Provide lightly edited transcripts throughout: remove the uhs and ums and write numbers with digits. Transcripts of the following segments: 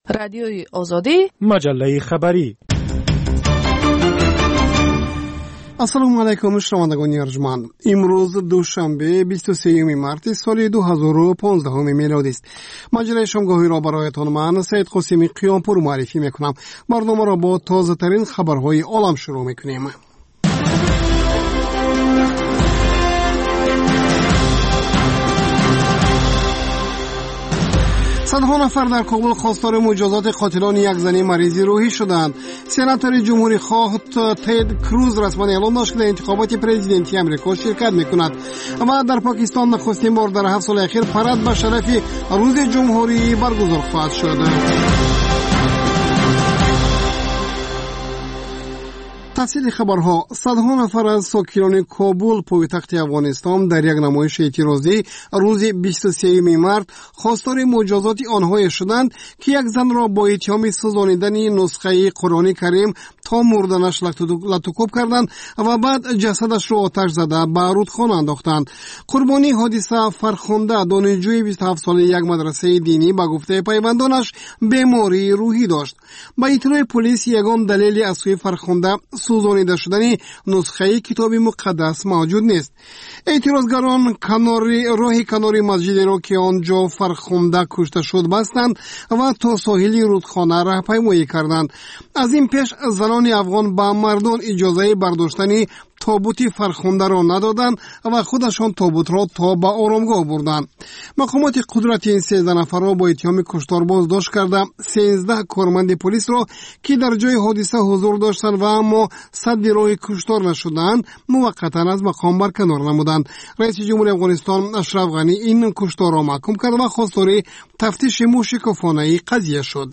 رادیوی آزادی، مجله خبری. السلام علیکم شنوندگان ارجمند. امروز دوشنبه 23 مارس سال 2015 میلادی است. مجله شامگاهی را برایتان من سید قاسمی قیامپور معرفی میکنم. برنامه را با تازه ترین خبرهای عالم شروع میکنیم. صدها نفر در کابل خواستار مجازات قاتلان یک زن مریضی روحی شدند. سناتور جمهوری خواه تد کروز رسما اعلام داشت که در انتخابات پرزیدنتی امریکا شرکت میکند. و در پاکستان نخستین بار در 7 سال اخیر پرد به شرف روز جمهوری برگزار خواهد شد. تفصیل خبرها. صدها نفر از ساکنان کابل پایتخت افغانستان در یک نمایش اعتراضی روز 23 مارس خواستار مجازات آنها شدند که یک زن را با اتهام سوزانیدن نسخه قرآن کریم تا مردنش لطوکوب کردند و بعد جسدش را آتش زده به رودخانه انداختند. قربانی حادثه فرخنده دانشجوی 27 ساله یک مدرسه دینی به گفته پیوندانش بیماری روحی داشت. با اطلاع پلیس یگان دلیل از سوی فرخنده سوزانیده شدن نسخه کتاب مقدس موجود نیست. اعتراضگران راه کناری مسجدی را که آنجا فرخنده کشته شد بستند و تا ساحل رودخانه راهپیمایی کردند. از این پیش زنان افغان به مردان اجازه برداشتن تابوت فرخنده را ندادند و خودشان تابوت را تا به آرامگاه بردند. مقامات قدرت این 13 نفر را با اتهام کشتار بازداشت کرده 13 کارمند پلیس را که در جای حادثه حضور داشتند و اما سد راه کشتار نشدند موقتا از مقام برکنار نمودند. رئیس جمهور افغانستان اشرف غنی این کشتار را محکوم کرد و خواستار تفتیش موشکافانه قضیه شد.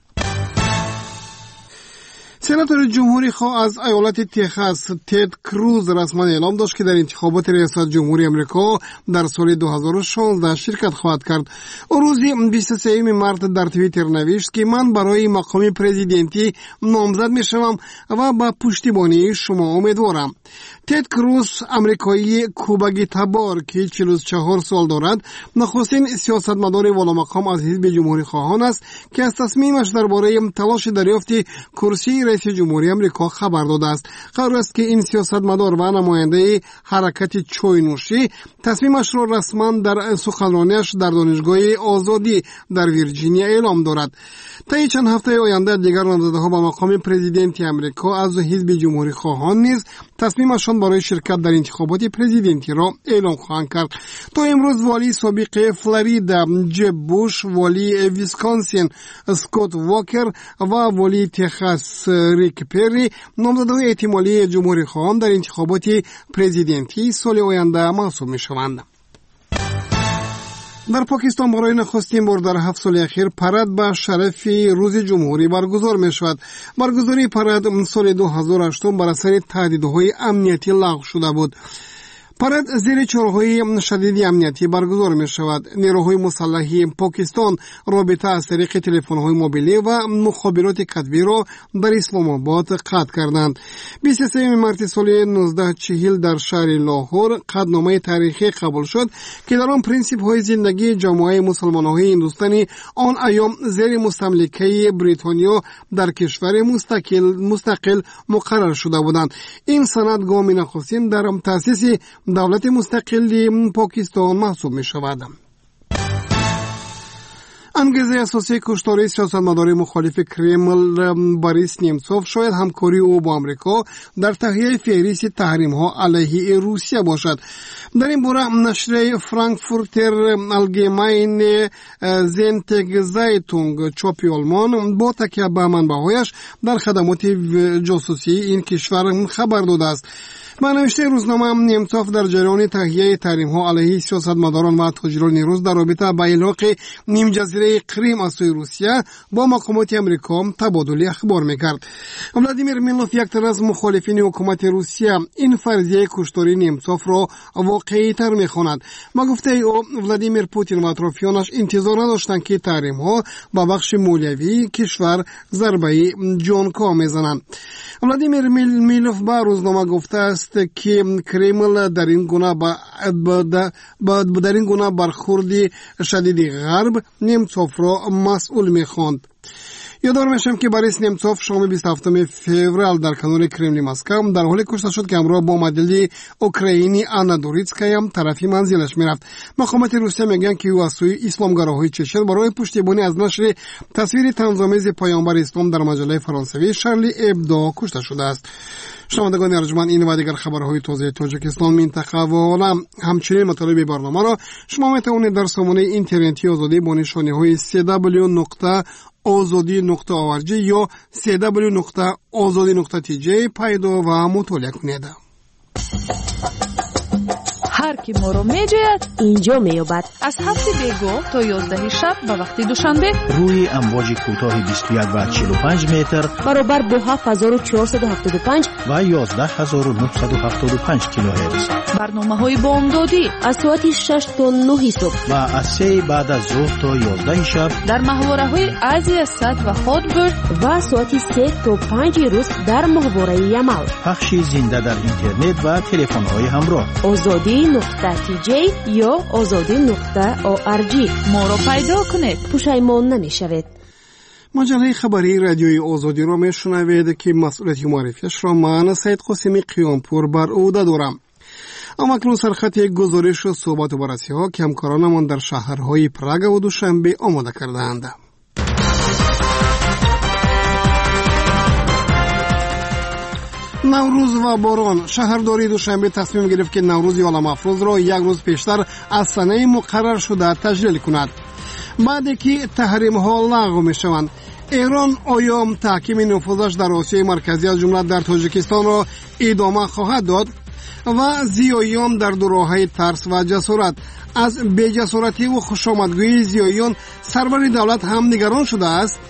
سناتور جمهوری خواه از ایالت تگزاس تد کروز رسما اعلام داشت که در انتخابات ریاست جمهوری امریکا در سال 2016 شرکت خواهد کرد. او روز 23 مارس در توییتر نوشت که من برای مقام پرزیدنتی نامزد میشوم و با پشتیبانی شما امیدوارم. تد کروز امریکایی کوبگی تبار که 44 سال دارد نخستین سیاستمدار والا مقام از حزب جمهوری خواهان است که از تصمیمش درباره تلاش دریافت کرسی رئیس جمهوری امریکا خبر داده است. قرار است که این سیاستمدار و نماینده حرکت چای نوشی تصمیمش را رسما در سخنرانیش در دانشگاه آزادی در ویرجینیا اعلام دارد. طی چند هفته آینده دیگر نامزدها به مقام پرزیدنتی امریکا از حزب جمهوری خواهان نیز تصمیمشان برای شرکت در انتخابات پرزیدنتی را اعلام خواهند کرد. تا امروز والی سابق فلوریدا جب بوش، والی ویسکانسین اسکات واکر و والی تگزاس ریک پری نامزدهای احتمالی جمهوری خواهان در انتخابات پرزیدنتی سال آینده محسوب می‌شوند. در پاکستان برای نخستین بار در 7 سال اخیر پرد به شرف روز جمهوری برگزار می شود. برگزاری پرد سال 2008 بر اثر تهدیدهای امنیتی لغو شده بود. پرد زیر چاره‌های شدید امنیتی برگزار می شود. نیروهای مسلح پاکستان رابطه از طریق تلفن‌های موبیلی و مخابرات کتبی را در اسلام آباد قطع کردند. 23 مارس سال 1940 در شهر لاهور قطعنامه تاریخی قبول شد که در آن پرینسیپ‌های زندگی جامعه مسلمان‌های هندوستانی آن ایام زیر مستملکه بریتانیا در کشور مستقل مقرر شده بودند. این سند گام نخستین در تأسیس دولت مستقل پاکستان محسوب می شود. انگیزه اساسی کشتار سیاستمدار مخالف کرمل بوریس نیمتسوف شاید همکاری او با آمریکا در تهیه فهرست تحریم‌ها علیه روسیه باشد. در این باره نشر فرانکفورتر الگمین زنتگزایتونگ چاپی آلمان با تکیه به منبع‌هایش در خدمات جاسوسی این کشور خبر داده است. با نوشته روزنامه نیمتسوف در جریان تهیه تحریم‌ها علیه سیاستمداران و تاجران روس در رابطه با الحاق نیم جزیره کریم از سوی روسیه با مقامات امریکا تبادل اخبار می‌کرد. ولادیمیر میلوف یک تن از مخالفین حکومت روسیه این فرضیه کشتاری نیمتسوف را واقعی‌تر می‌خواند. با گفته او ولادیمیر پوتین و اطرافیانش انتظار نداشتند که تحریم‌ها با بخش مولوی کشور ضربه جانکاه می‌زنند. ولادیمیر میلوف با روزنامه گفته است است که کرمل در این گونه برخورد شدید غرب نیمچوف را مسئول می‌خواند. یادآور میشم که بوریس نیمچوف شام 27 فوریه در کنار کرملین مسکو در حال کشته شد که همراه با مدلی اوکراینی آنا دوریتسکایا طرفی منزلش میرفت. مقامات روسیه میگن که او از سوی اسلامگراهای چچن برای پشتیبانی از نشر تصویر طنزآمیز پیامبر اسلام در مجله فرانسوی شارلی ابدو کشته شده است. شنوندگان ارجمند، این و دیگر خبرهای تازه تاجیکستان، منطقه و عالم همچنین مطالب برنامه را شما میتوانید در سامانه اینترنتی آزادی با نشانه‌های www.azadi.org یا www.azadi.tj پیدا و مطالعه کنید. هر کی ما رو میجوید اینجا میابد. از 7 بیگو تا 11 شب به وقت دوشنبه روی امواج کوتاه 21 و 45 متر برابر با 7475 و 11975 کیلوهرتز. برنامه‌های بامدادی از ساعت 6 تا 9 صبح و از 3 بعد از ظهر تا 11 شب در محوره‌های آسیا صد و هاتبرد و ساعت 3 تا 5 روز در محوره یمال. پخش زنده در اینترنت و تلفن‌های همراه. azadi.tj یا azadi.org. ما رو پیدا کنید، پشیمان نمیشوید. مجله خبری رادیوی آزادی را میشنوید که مسئولیت معرفیش را من سید قاسمی قیامپور بر عهده دارم. اما اکنون سرخط گزارش و صحبت و بررسی ها که همکارانمان در شهرهای پراگ و دوشنبه آماده کرده‌اند. نوروز و باران. شهرداری دوشنبه تصمیم گرفت که نوروز عالم افروز را یک روز پیشتر از سنه مقرر شده تجلیل کند. بعد که تحریم ها لغو می شوند، ایران آیا تحکیم نفوذش در آسیای مرکزی از جمله در تاجیکستان را ادامه خواهد داد؟ و زیاییان در دو راهه ترس و جسارت. از بی‌جسارتی و خوشامدگویی زیاییان سرور دولت هم نگران شده است.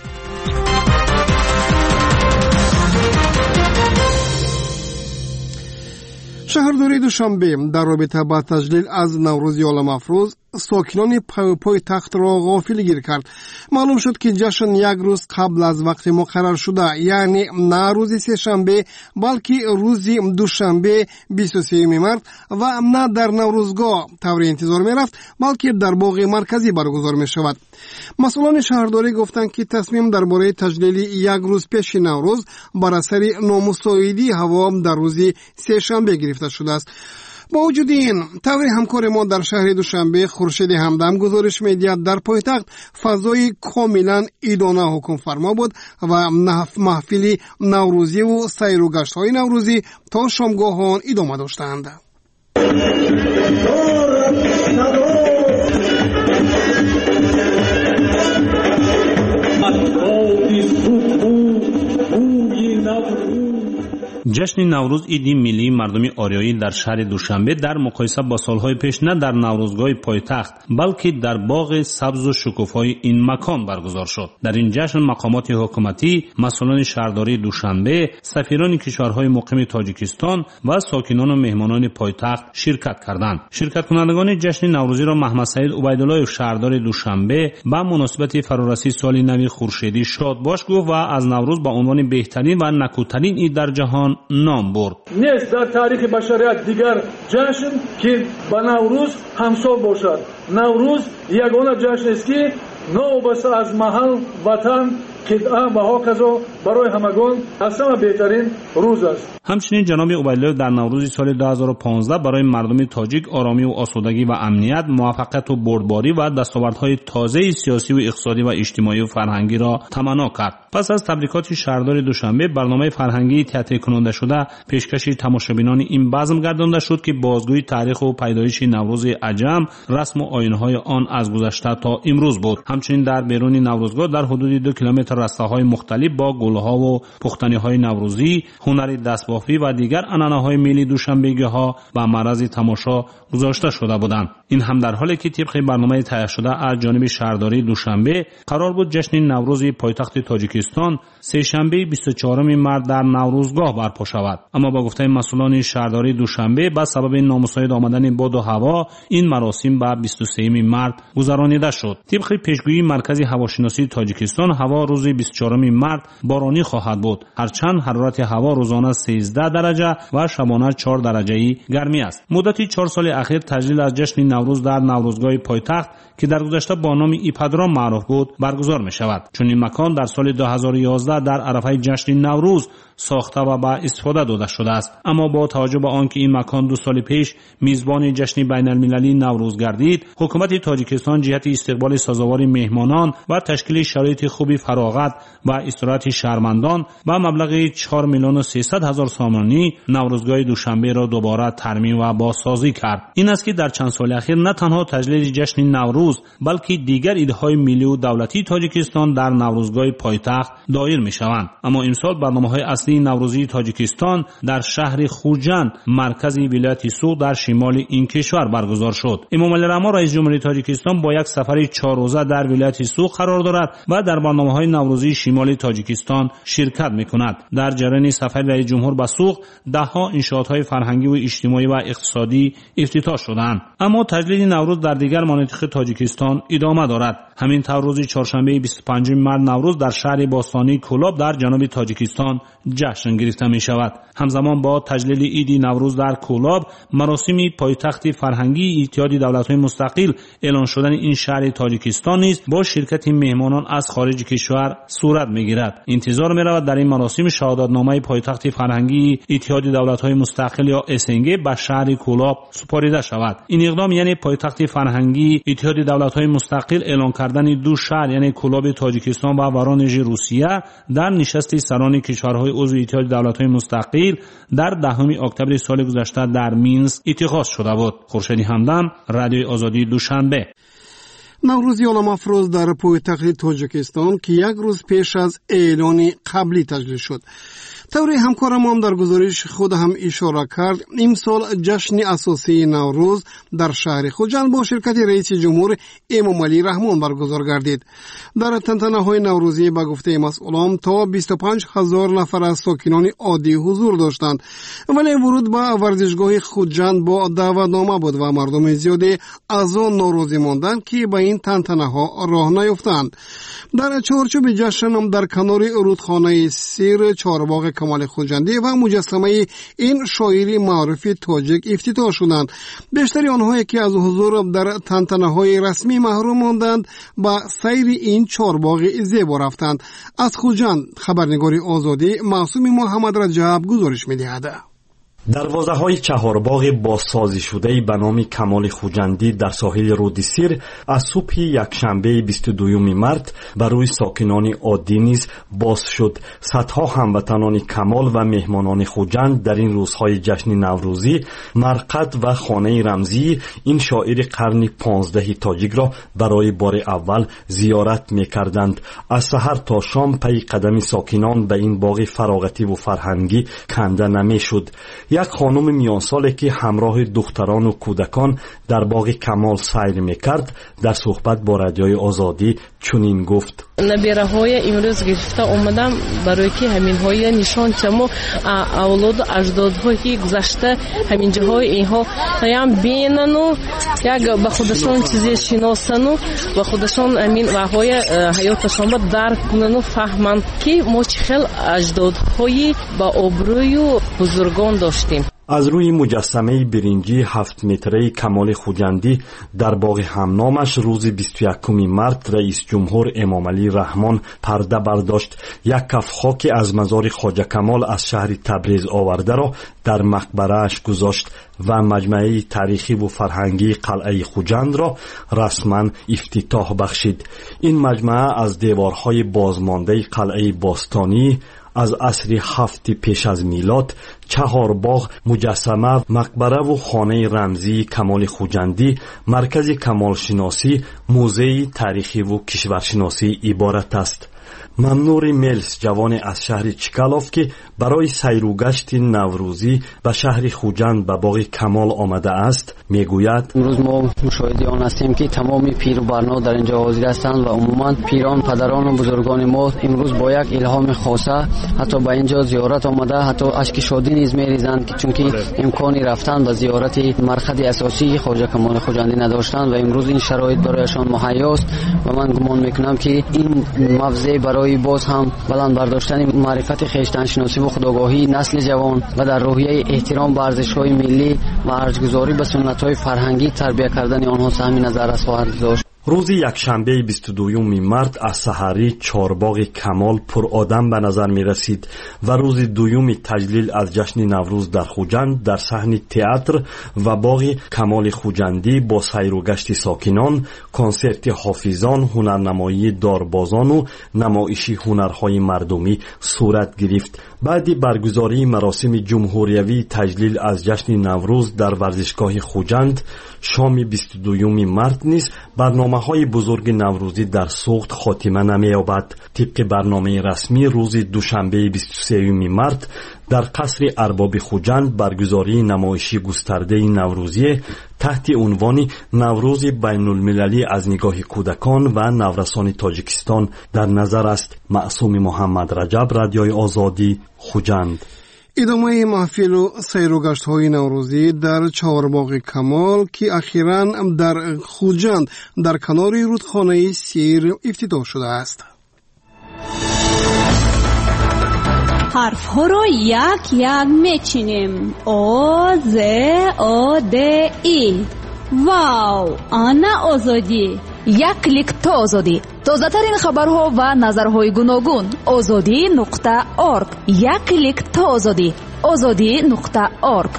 شهرداری دوشنبه در رابطه با تجلیل از نوروز عالم افروز ساکنان پایتخت را غافلگیر کرد. معلوم شد که جشن یک روز قبل از وقت مقرر شده، یعنی نه روز سه‌شنبه بلکه روز دوشنبه 23 مارس و نه در نوروزگاه طوری انتظار می رفت بلکه در باغ مرکزی برگزار می شود. مسئولان شهرداری گفتند که تصمیم درباره تجلیل یک روز پیش نوروز بر اثر نامساعدی هوا در روز سه‌شنبه گرفته شده است. با وجود این، طور همکار ما در شهر دوشنبه خورشید همدم گزارش می‌دهد در پایتخت فضای کاملا عیدانه حکم فرما بود و محفل نوروزی و سیر و گشت‌های نوروزی تا شامگاهان ادامه داشتند. جشن نوروز عیدی ملی مردمی آریایی در شهر دوشنبه در مقایسه با سالهای پیش نه در نوروزگاه پایتخت بلکه در باغ سبز و شکوفای این مکان برگزار شد. در این جشن مقامات حکومتی، مسئولان شهرداری دوشنبه، سفیران کشورهای مقیم تاجیکستان و ساکنان و مهمانان پایتخت شرکت کردند. شرکت کنندگان جشن نوروزی را محمد سعید عبیدالله شهردار دوشنبه با مناسبت فرارسی سال نو خورشیدی شاد باش گفت و از نوروز با عنوان بهترین و نکوترین عید در جهان نام برد. نیست در تاریخ بشریت دیگر جشن که با نوروز همسال باشد. نوروز یگانه جشن است که نوبسته از محل، وطن، قطعه و هاکذا برای همگان از همه بهترین روز است. همچنین جناب عبیدالله در نوروز سال 2015 برای مردم تاجیک آرامی و آسودگی و امنیت، موفقیت و بردباری و دستاوردهای تازه سیاسی و اقتصادی و اجتماعی و فرهنگی را تمنا کرد. پس از تبریکات شهردار دوشنبه، برنامه فرهنگی تئاتر کننده شده پیشکش تماشابینان این بزم گردانده شد که بازگویی تاریخ و پیدایش نوروز عجم، رسم و آیین‌های آن از گذشته تا امروز بود. همچنین در بیرون نوروزگاه در حدود 2 کیلومتر رسته‌های مختلف با گل‌ها و پختنی‌های نوروزی، هنر دستبافی و دیگر عنعنه‌های ملی دوشنبگی‌ها و معرض تماشا گذاشته شده بودند. این هم در حالی که طبق برنامه تهیه شده از جانب شهرداری دوشنبه قرار بود جشن نوروز پایتخت تاجیکستان سه‌شنبه 24 مارس در نوروزگاه برپا شود، اما با گفته مسئولان شهرداری دوشنبه به سبب نامساعد آمدن باد و هوا این مراسم به 23 مارس گذرانیده شد. طبق پیشگویی مرکز هواشناسی تاجیکستان، هوا روز روز 24 مارت بارانی خواهد بود. هرچند حرارت هوا روزانه 13 درجه و شبانه 4 درجه گرمی است. مدتی 4 سال اخیر تجلیل از جشن نوروز در نوروزگاه پایتخت که در گذشته با نام ایپادرام معروف بود برگزار می شود. چون این مکان در سال 2011 در عرفه جشن نوروز ساخته و به استفاده داده شده است. اما با توجه به آنکه این مکان 2 سال پیش میزبان جشن بین المللی نوروز گردید، حکومت تاجیکستان جهت استقبال سازوار مهمانان و تشکیل شرایط خوبی فراغت و استراحت شهروندان با مبلغ 4,300,000 سامانی نوروزگاه دوشنبه را دوباره ترمیم و بازسازی کرد. این است که در چند سال اخیر نه تنها تجلیل جشن نوروز بلکه دیگر ایده‌های ملی و دولتی تاجیکستان در نوروزگاه پایتخت دایر می‌شوند. اما امسال برنامه‌های اصلی نوروزی تاجیکستان در شهر خوجند مرکز ولایت سوق در شمال این کشور برگزار شد. امامعلی رحمان رئیس جمهوری تاجیکستان با یک سفر 4 روزه در ولایت سوق قرار دارد و در برنامه‌های نوروزی شمال تاجیکستان شرکت می‌کند. در جریان سفر رئیس جمهور به سوق ده‌ها انشاءات‌های فرهنگی و اجتماعی و اقتصادی افتتاح شدند. اما تجلیل نوروز در دیگر مناطق تاجیکستان ادامه دارد. همین طور روز چهارشنبه 25 مارت نوروز در شهر باستانی کولاب در جنوب تاجیکستان جشن گرفته می شود. همزمان با تجلیل عید نوروز در کولاب، مراسم پایتخت فرهنگی اتحاد دولت‌های مستقل اعلان شدن این شهر تاجیکستان نیز با شرکت مهمانان از خارج کشور صورت می‌گیرد. انتظار می‌رود در این مراسم شهادتنامه پایتخت فرهنگی اتحاد دولت‌های مستقل یا اسنگ به شهر کولاب سپاریده شود. این اقدام یعنی پایتخت فرهنگی اتحاد دولت‌های مستقل اعلان کردن 2 شهر یعنی کولاب تاجیکستان و ورانژ روسیه در نشست سران کشورهای عضو اتحاد دولت‌های مستقل در 10 اکتبر سال گذشته در مینسک اتخاذ شده بود. خورشید همدم، رادیو آزادی دوشنبه. نوروز یالام افروز در پایتخت تاجیکستان که 1 روز پیش از اعلان قبلی تجلیل شد. طوری همکارم هم در گزارش خود هم اشاره کرد امسال جشن اساسی نوروز در شهر خوجند با شرکت رئیس جمهور امامعلی رحمان برگزار گردید. در تنتنه‌های نوروزی به گفته مسئولان تا 25,000 نفر از ساکنان عادی حضور داشتند، ولی ورود به ورزشگاه خوجند با دعوتنامه بود و مردم زیادی از آن ناراضی ماندند که به این تنتنه‌ها راه نیفتند. در چارچوب جشن در کنار رودخانه سیر چهارباغ کمال خوجندی و مجسمه این شاعر معروف تاجیک افتتاح شدند. بیشتری آنهایی که از حضور در تنتنه‌های رسمی محروم ماندند با سیر این چهارباغ زیبا رفتند. از خوجند خبرنگاری آزادی معصوم محمد رجب گزارش می‌دهد. دروازه‌های چهارباغ بازسازی شده به نام کمال خوجندی در ساحل رود سیر از صبح یکشنبه 22 مارت برای ساکنان عادی نیز باز شد. صدها هموطنان کمال و مهمانان خوجند در این روزهای جشن نوروزی مرقد و خانه رمزی این شاعر قرن 15 تاجیک را برای بار اول زیارت می‌کردند. از سحر تا شام پی قدم ساکنان به این باغ فراغتی و فرهنگی کنده نمی‌شد. یک خانم میان ساله که همراه دختران و کودکان در باغ کمال سیر میکرد در صحبت با رادیوی آزادی چنین گفت: نبیره‌های امروز گرفته اومدم برای که همین‌های نشان چمو اولاد و اجدادهایی گذشته همین جاهای اینها هم بینن و یک به خودشون چیزی شناسن و به خودشون همین راههای حیاتشون را درک کنن و فهمن که ما چه خیلی اجدادهایی با آبروی و بزرگان داشتیم. از روی مجسمه برنجی 7 متره کمال خوجندی در باغ همنامش روز 21 مارت رئیس جمهور امامعلی رحمان پرده برداشت. یک کف خاک از مزار خواجه کمال از شهر تبریز آورده را در مقبره‌اش گذاشت و مجمع تاریخی و فرهنگی قلعه خوجند را رسما افتتاح بخشید. این مجمع از دیوارهای بازمانده قلعه باستانی از عصر 7 پیش از میلاد، چهارباغ، مجسمه، مقبره و خانه رمزی کمال خوجندی، مرکز کمالشناسی، موزه تاریخی و کشورشناسی عبارت است. ممنور میلس جوان از شهر چکالوف که برای سیر و گشت نوروزی به شهر خوجند به باغ کمال آمده است میگوید: امروز ما مشاهده آن هستیم که تمام پیر و برنا در اینجا حاضر هستند و عموما پیران، پدران و بزرگان ما امروز با یک الهام خاصه حتی به اینجا زیارت آمده، حتی اشک شادی نیز میریزند که چون که امکانی رفتن به زیارت مرقد اساسی خواجه کمال خوجندی نداشتند و امروز این شرایط برایشان مهیا است و من گمان میکنم که این موضع برای برای باز هم بلند برداشتن معرفت خویشتن شناسی و خودآگاهی نسل جوان و در روحیه احترام به ارزش‌های ملی و ارزش‌گذاری به سنت‌های فرهنگی تربیت کردن آنها سهم نظر است خواهد داشت. روز یکشنبه 22 مارت از سحری چهارباغ کمال پر آدم به نظر می رسید و روز دوم تجلیل از جشن نوروز در خوجند در صحن تئاتر و باغ کمال خوجندی با سیر و گشت ساکنان، کنسرت حافظان، هنرنمایی داربازان و نمایش هنرهای مردمی صورت گرفت. بعد برگزاری مراسم جمهوریوی تجلیل از جشن نوروز در ورزشگاه خوجند شام 22 مارت نیز برنامه‌های بزرگ نوروزی در سوخت خاتمه نمی‌یابد. طبق برنامه رسمی روز دوشنبه 23 مارت در قصر ارباب خوجند برگزاری نمایشی گسترده نوروزی تحت عنوان نوروز بین المللی از نگاه کودکان و نورسان تاجیکستان در نظر است. معصوم محمد رجب، رادیوی آزادی، خوجند. ادامه محفل و سیر و گشت‌های نوروزی در چهارباغ کمال که اخیراً در خوجند در کنار رودخانه سیر افتتاح شده است. حرف ها رو یک یک میچینیم. او ز او د ای. واو، آنا آزادی. یک کلیک تا آزادی. تازه ترین خبرها و نظرهای گوناگون. azadi.org. یک کلیک تا آزادی. azadi.org.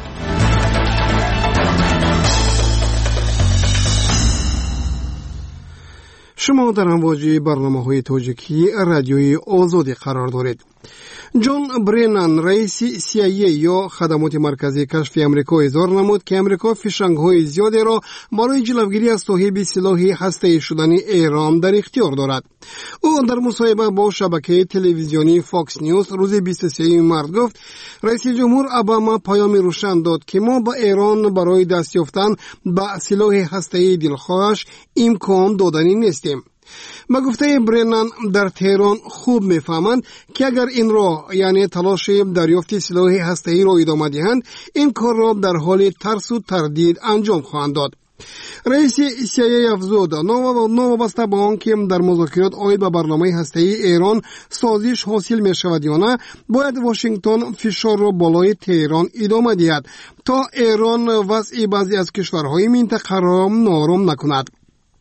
شما در امواج برنامه‌های تاجیکی رادیوی آزادی قرار دارید. جون برینان رئیس CIA یا خدمات مرکزی کشف امریکا اظهار نمود که امریکا فشنگ‌های زیادی را برای جلوگیری از صاحب سلاح هسته‌ای شدن ایران در اختیار دارد. او در مصاحبه با شبکه تلویزیونی فاکس نیوز روز 23 مارت گفت رئیس جمهور اوباما پیام روشن داد که ما با ایران برای دست یافتن به سلاح هسته‌ای دلخواهش امکان دادنی نیستیم. با گفته برینان در تهران خوب میفهمند که اگر این را یعنی تلاش دریافت سلاح هسته‌ای را ادامه دهند این کار را در حال ترس و تردید انجام خواهند داد. رئیس CIA افزود نوابسته به آنکه در مذاکرات عاید به برنامه هسته‌ای ایران سازش حاصل می شود یا نه باید واشنگتن فشار را بالای تهران ادامه دهد تا ایران وضع بعضی از کشورهای منطقه را نارم نکند.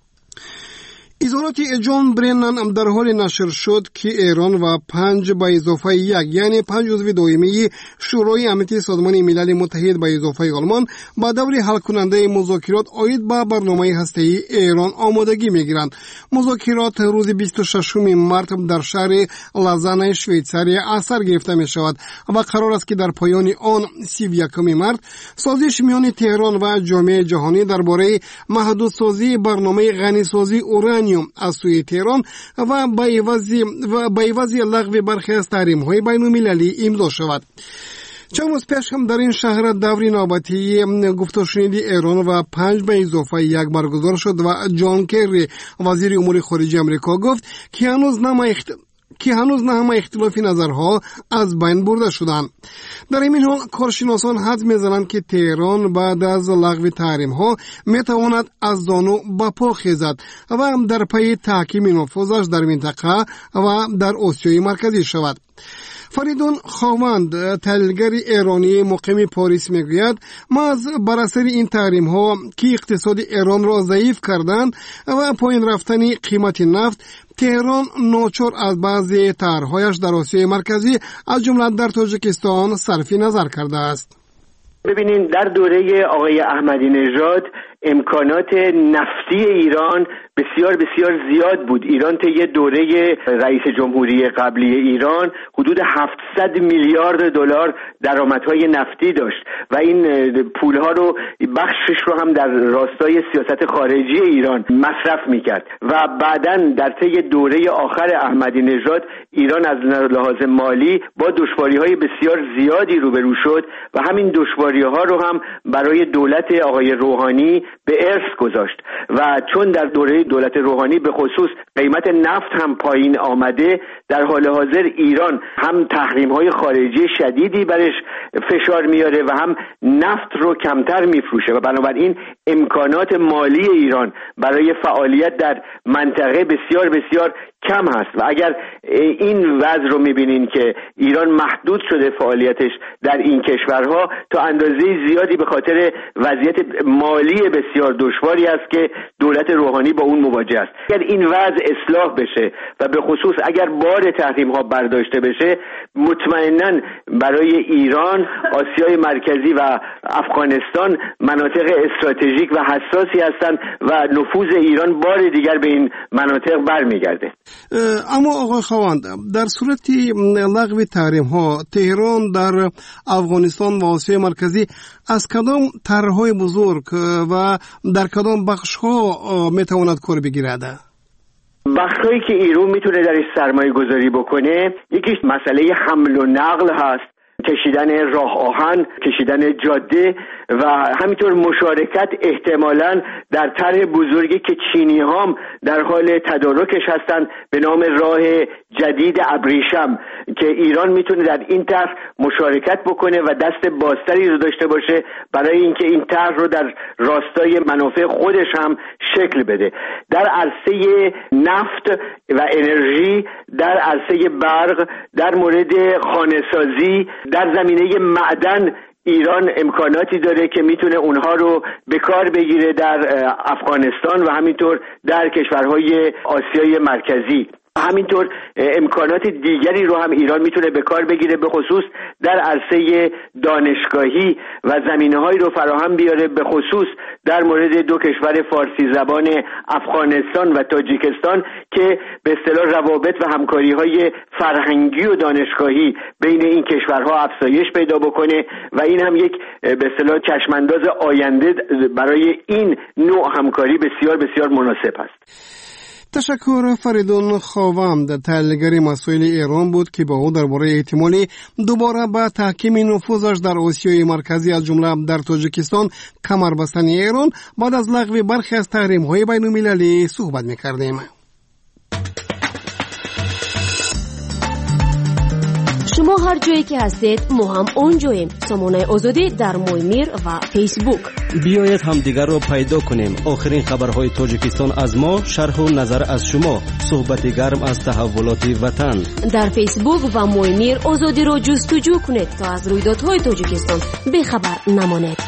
اظهارات جون برینان در حال نشر شد که ایران و 5 به اضافه 1 یعنی 5 عضو دائمی شورای امنیت سازمان ملل متحد به اضافه آلمان با دور حل کننده مذاکرات عاید به برنامه هسته‌ای ایران آمادگی می‌گیرند. مذاکرات روز 26 مارت در شهر لازان شویتزاری اثر گرفته می‌شود و قرار است که در پایان آن 31 مارت سازش میان تهران و جامعه جهانی درباره محدودسازی برنامه غنیسازی اورانیوم از سوی تهران و به عوض لغو برخی از تحریم‌های بین‌المللی امضا شود. چند روز پیش هم در این شهر دوری نوبتی گفت و شنید ایران و 5 به اضافه 1 برگزار شد و جان کری وزیر امور خارجه آمریکا گفت که هنوز نه همه اختلاف نظرها از بین برده شدند. در این حال کارشناسان حدس می‌زنند که تهران بعد از لغو تحریم‌ها می‌تواند از زانو به پا خیزد و هم در پی تحکیم نفوذش در منطقه و در آسیای مرکزی شود. فریدون خواوند تحلیلگر ایرانی مقیم پاریس میگوید ما از بر اثر این تحریم ها که اقتصاد ایران را ضعیف کردند و پایین رفتن قیمت نفت تهران ناچار از بعضی طرحهایش در آسیای مرکزی از جمله در تاجیکستان صرف نظر کرده است. ببینین در دوره آقای احمدی نژاد امکانات نفتی ایران بسیار بسیار زیاد بود. ایران طی دوره رئیس جمهوری قبلی ایران حدود 700 میلیارد دلار درآمدهای نفتی داشت و این پولها رو بخشش رو هم در راستای سیاست خارجی ایران مصرف میکرد و بعداً در طی دوره آخر احمدی نژاد ایران از لحاظ مالی با دشواری‌های بسیار زیادی روبرو شد و همین دشواری‌ها رو هم برای دولت آقای روحانی به ارث گذاشت و چون در دوره دولت روحانی به خصوص قیمت نفت هم پایین آمده در حال حاضر ایران هم تحریم‌های خارجی شدیدی برش فشار میاره و هم نفت رو کمتر میفروشه و بنابراین امکانات مالی ایران برای فعالیت در منطقه بسیار بسیار کم هست و اگر این وضع رو میبینین که ایران محدود شده فعالیتش در این کشورها تا اندازه زیادی به خاطر وضعیت مالی بسیار دشواری است که دولت روحانی با اون مواجه است. اگر این وضع اصلاح بشه و به خصوص اگر بار تحریم ها برداشته بشه، مطمئناً برای ایران آسیای مرکزی و افغانستان مناطق استراتژیک و حساسی هستند و نفوذ ایران بار دیگر به این مناطق برمیگرده. اما آقای خواند، در صورت لغو تحریم ها تهران در افغانستان و آسیای مرکزی از کدام طرح‌های بزرگ و در کدام بخش‌ها میتواند کار بگیرد؟ بخش‌هایی که ایران میتونه درش سرمایه گذاری بکنه، یکیش مسئله حمل و نقل هست، کشیدن راه آهن، کشیدن جاده و همینطور مشارکت احتمالاً در طرح بزرگی که چینی هم در حال تدارکش هستند به نام راه جدید ابریشم که ایران میتونه در این طرح مشارکت بکنه و دست بازتری رو داشته باشه برای اینکه این طرح رو در راستای منافع خودش هم شکل بده. در عرصه نفت و انرژی، در عرصه برق، در مورد خانه‌سازی، در زمینه معدن ایران امکاناتی داره که میتونه اونها رو به کار بگیره در افغانستان و همینطور در کشورهای آسیای مرکزی. همینطور امکانات دیگری رو هم ایران میتونه به کار بگیره، به خصوص در عرصه دانشگاهی و زمینه‌هایی رو فراهم بیاره، به خصوص در مورد دو کشور فارسی زبان افغانستان و تاجیکستان که به اصطلاح روابط و همکاری‌های فرهنگی و دانشگاهی بین این کشورها افزایش پیدا بکنه و این هم یک به اصطلاح چشمانداز آینده برای این نوع همکاری بسیار بسیار مناسب است. تشکر. فریدون خواوند، تحلیلگر مسائل ایران بود که با او درباره احتمال دوباره به تحکیم نفوذش در آسیای مرکزی از جمله در تاجیکستان کمر بستن ایران بعد از لغو برخی از تحریم‌های بین‌المللی صحبت می‌کردیم. شما هر جایی که هستید ما هم اونجاییم. سامانه آزادی در مویمیر و فیسبوک. بیایید همدیگر رو پیدا کنیم. آخرین خبرهای تاجیکستان از ما، شرح و نظر از شما، صحبت گرم از تحولات وطن. در فیسبوک و مویمیر آزادی رو جستجو کنید تا از رویدادهای تاجیکستان بی‌خبر نمانید.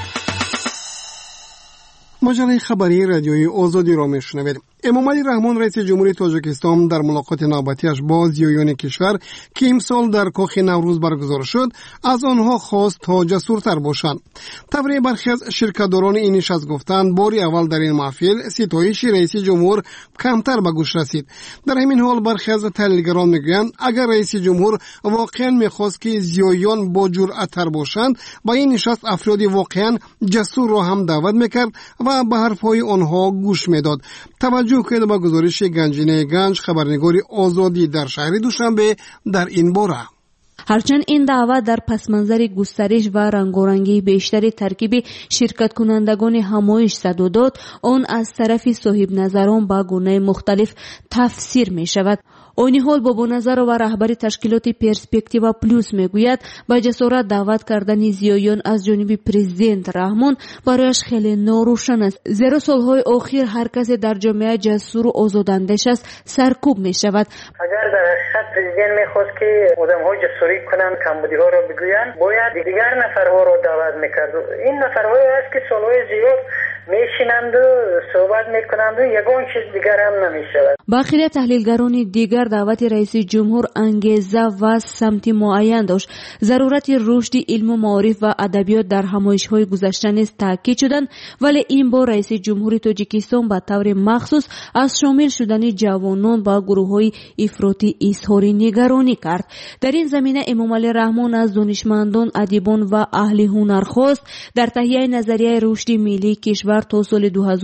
مجله خبری رادیوی آزادی را میشنوید. امامعلی رحمان رئیس جمهوری تاجیکستان در ملاقات نوبتیش با زیایان کشور که امسال در کاخ نوروز برگزار شد از آنها خواست تا جسورتر باشند. تبریه برخی از شرکت‌داران این نشست گفتند باری اول در این محفل ستایش رئیس جمهور کمتر به گوش رسید. در همین حال برخی از تحلیلگران میگویند اگر رئیس جمهور واقعا میخواست که زیایان با جرأت‌تر باشند با این نشست افرادی واقعا جسور را هم دعوت میکرد و به حرفهای آنها گوش میداد. توجه کنید به گزارش گنجینه گنج، خبرنگار آزادی در شهر دوشنبه در این باره. هرچند این دعوت در پسمنظر گسترش و رنگارنگی بیشتر ترکیب شرکت کنندگان همایش صدا داد، آن از طرف صاحب نظران با گونه مختلف تفسیر می شود. آنی حال بابا نظر و رهبر تشکیلات پرسپکتیو پلوس میگوید با جسارت دعوت کردن زیایان از جانب پرزیدنت رحمان برایش خیلی ناروشن است، زیرا سالهای آخر هر کسی در جامعه جسور و آزاداندیش است سرکوب می شود. اگر در حقیقت پرزیدنت میخواست که آدم‌ها جسوری کنند، کمبودی‌ها را بگویند، باید دیگر نفرها را دعوت میکرد. این نفرهایی است که سالهای زیاد میشینند و صحبت میکنند و یگان چیز دیگر هم نمیشود. با خیلی تحلیلگران دیگر دعوت رئیس جمهور انگیزه و سمتی معین داشت. ضرورت رشد علم و معارف و ادبیات در همایش‌های گذشته نیز تاکید شدند، ولی این بار رئیس جمهور تاجیکستان به طور مخصوص از شامل شدن جوانان با گروه‌های افراطی اظهار نگرانی کرد. در این زمینه امامعلی رحمان از دانشمندان، ادیبان و اهل هنر خواست در تهیه نظریه رشد ملی کشور تا سال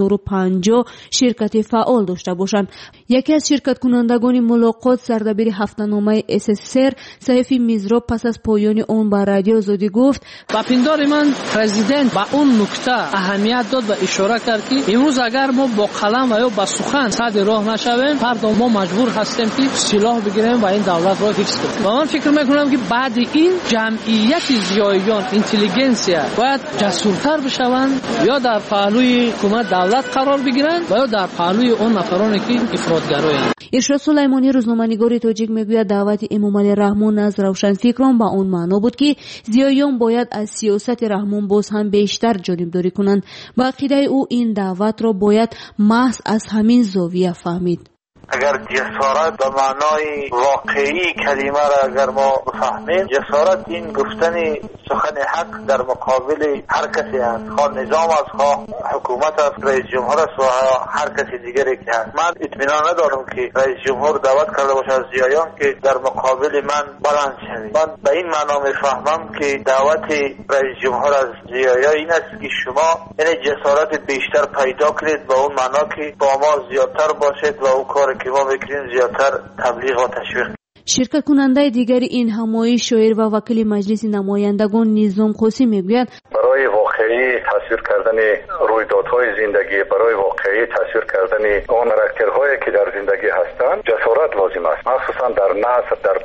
2050 شرکت فعال داشته باشند. یکی از شرکت کنندگان ملاقات سردبیر هفته‌نامه SSR صحیفه میزرا پس از پایان آن با رادیو آزادی گفت با پندار من پرزیدنت با اون نکته اهمیت داد و اشاره کرد که امروز اگر ما با قلم و یا با سخن صد راه نشویم، فردا ما مجبور هستیم که سلاح بگیریم و این دولت را حفظ کنیم. و من فکر میکنم که بعد این جمعیت زیایان اینتلیجنسیا باید جسورتر بشوند، یا در پهلوی حکومت دولت قرار بگیرند و یا در پهلوی اون نفرانی که افراطی سیاستگرایند. ارشاد سلیمانی روزنامه‌نگار تاجیک میگوید دعوت امامعلی رحمان از روشنفکران با اون معنا بود که زیایان باید از سیاست رحمان باز هم بیشتر جانبداری کنند. با عقیده او این دعوت را باید محض از همین زاویه فهمید. اگر جسارت به معنای واقعی کلمه را اگر ما بفهمیم، جسارت این گفتن سخن حق در مقابل هر کسی است، خواه نظام است، خواه حکومت است، رئیس جمهور است و هر کسی دیگری که هست. من اطمینان ندارم که رئیس جمهور دعوت کرده باشه از زیایان که در مقابل من بلند شوید. من به این معنا میفهمم که دعوت رئیس جمهور از زیایا این است که شما این جسارت بیشتر پیدا کنید، به اون معنا که با ما زیادتر باشید و او کار که ما میکنیم زیادتر تبلیغ و تشویق. شرکت کننده دیگر این همایش شاعر و وکیل مجلس نمایندگان نظام قوسی میگوید برای واقعی تصویر کردن رویدادهای زندگی، برای واقعی تصویر کردن آن کاراکترهایی که در زندگی هستند جسارت لازم است، مخصوصا در نثر، در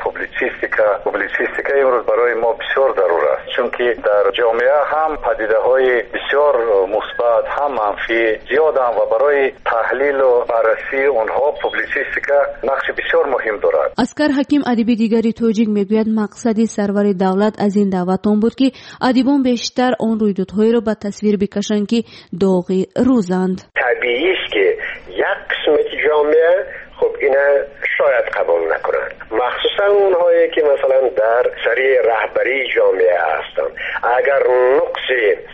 پوبلیسیستیکا امروز برای ما بسیار ضرور است، چون که در جامعه هم پدیده‌های بسیار مثبت هم منفی زیادند و برای تحلیل و بررسی اونها پوبلیسیستیکا نقش بسیار مهم دارد. اسکر حکیم ادیب دیگری توجیه میگوید مقصد سرور دولت از این دعوت آن بود که ادیبان بیشتر آن رویدادهای را به تصویر بکشند که داغ روزند. طبیعی است که یک قسمت جامعه خب اینا شاید قبول نکنند، مخصوصا اونهایی که مثلا در سری رهبری جامعه هستند. اگر نقص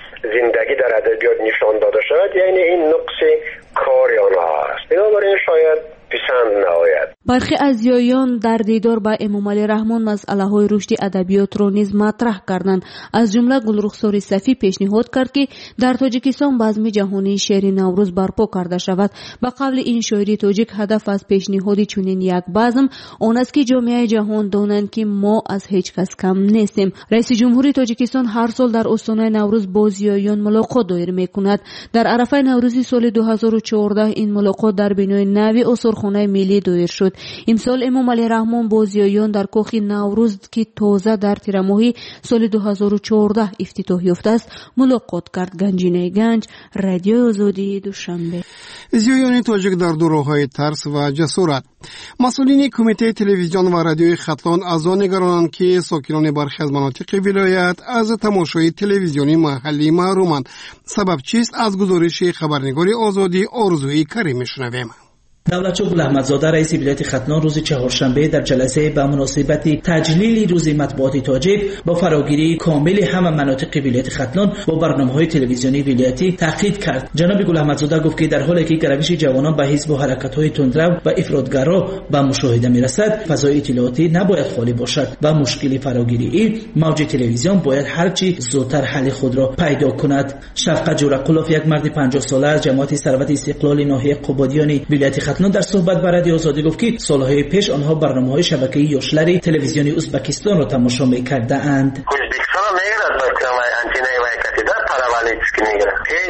زندگی در ادبیات نشان داده شد، یعنی این نقص کار آنها است، بنابراین شاید پسند نهایت. برخی از زیایان در دیدار با امامعلی رحمان مسئله‌های رشد ادبیات را نیز مطرح کردند. از جمله گلرخسار صفی پیشنهاد کرد که در تاجیکستان بزم جهانی شعر نوروز برپا کرده شود. به قول این شاعر تاجیک هدف از پیشنهاد چنین یک بزم آن است که جامعه جهان دانند که ما از هیچ کس کم نیستیم. رئیس جمهوری تاجیکستان هر سال در استانه نوروز با زیایان ملاقات دایر می‌کند. در عرفه نوروزی سال 2014 این ملاقات در بنای نوی خانه ملی دایر شد. امسال امامعلی رحمان با زیایان در کاخ نوروز که تازه در تیر ماه سال 2014 افتتاح یافته است ملاقات کرد. گنجینه گنج، رادیو آزادی، دوشنبه. زیایان تاجیک در دوره‌های ترس و جسارت. مسئولین کمیته تلویزیون و رادیوی ختلان از آن نگرانند که ساکنان برخی از مناطق ولایت از تماشای تلویزیونی محلی محرومند. سبب چیست؟ از گزارش خبرنگار آزادی آرزوی کریم میشنویم. دولتچو گل احمدزاده رئیس ولایت ختلان روز چهارشنبه در جلسه به مناسبت تجلیل روز مطبوعات تاجیک با فراگیری کامل همه مناطق ولایت ختلان با برنامه‌های تلویزیونی ولایتی تاکید کرد. جناب گل احمدزاده گفت که در حالی که گروش جوانان به حزب و حرکت‌های تندرو و افراطگرا به مشاهده می‌رسد، فضای اطلاعاتی نباید خالی باشد و مشکل فراگیری موج تلویزیون باید هرچی زودتر حل خود را پیدا کند. شفقت جورقلوف یک مرد 50 ساله از جماعت ثروت استقلال ناحیه قبادیان ولایت در صحبت با رادیو آزادی گفت که سالهای پیش آنها برنامه‌های شبکه‌ای یوشلری تلویزیونی ازبکستان را تماشا می‌کردند. O'zbekiston میگیرد برنامه آنتنای وایکتی در پاراوالیتسکی میگیرد. پیش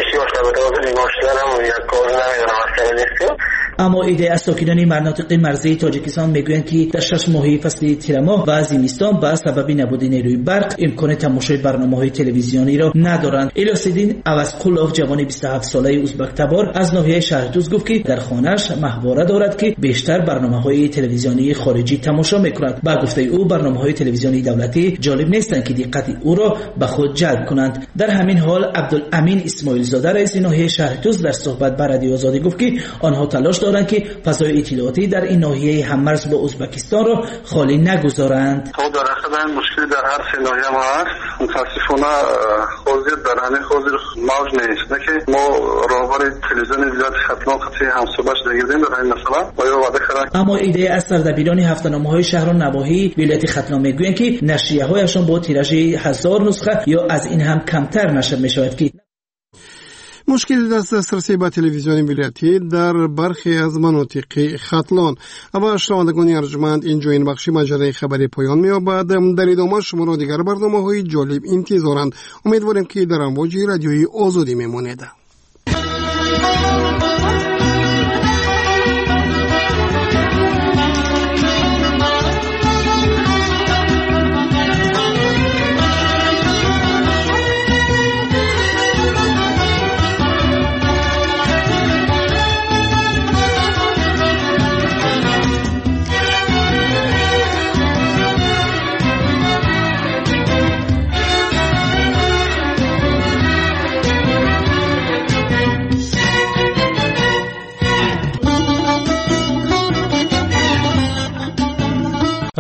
یوشلر هم یک کار نمیدونم اصلا نیست. اما ایده از ساکنان مناطق مرزی تاجیکستان میگویند که در 6 ماه فصل تیر ماه و زمستان به سبب نبود نیروی برق امکان تماشای برنامه‌های تلویزیونی را ندارند. الیاسیدین اوازقولوف جوان 27 ساله ازبک تبار از ناحیه شهردوست گفت که در خانه‌اش ماهواره دارد که بیشتر برنامه‌های تلویزیونی خارجی تماشا می‌کند. با گفته او برنامه‌های تلویزیونی دولتی جالب نیستند که دقت او را به خود جلب کنند. در همین حال عبدالامین اسماعیل زاده رئیس ناحیه شهردوست در صحبت با رادیو آزادی گفت که آنها تلاش دارند که فضای اطلاعاتی در این ناحیه هممرز با ازبکستان را خالی نگذارند. خب در اصل مشکلی در هر سه ناحیه ما هست. متاسفانه حاضر در همین حاضر موج نیست. نه که ما راهبر تلویزیون ولایت ختلان خطی همسوبش دیدیم در این مسئله و یا وعده کردن. اما ایده از سردبیران هفته‌نامه‌های شهر و نواحی ولایت ختلان میگویند که نشریه‌هایشان با تیراژ 1000 نسخه یا از این هم کمتر نشر می‌شود که مشکل دسترسی به تلویزیون ولایتی در برخی از مناطق ختلان. و شنوندگان ارجمند اینجا این بخش مجله خبری پایان می‌یابد. در ادامه شما را دیگر برنامه‌های جالب انتظارند. امیدواریم که در امواج رادیوی آزادی میمانید.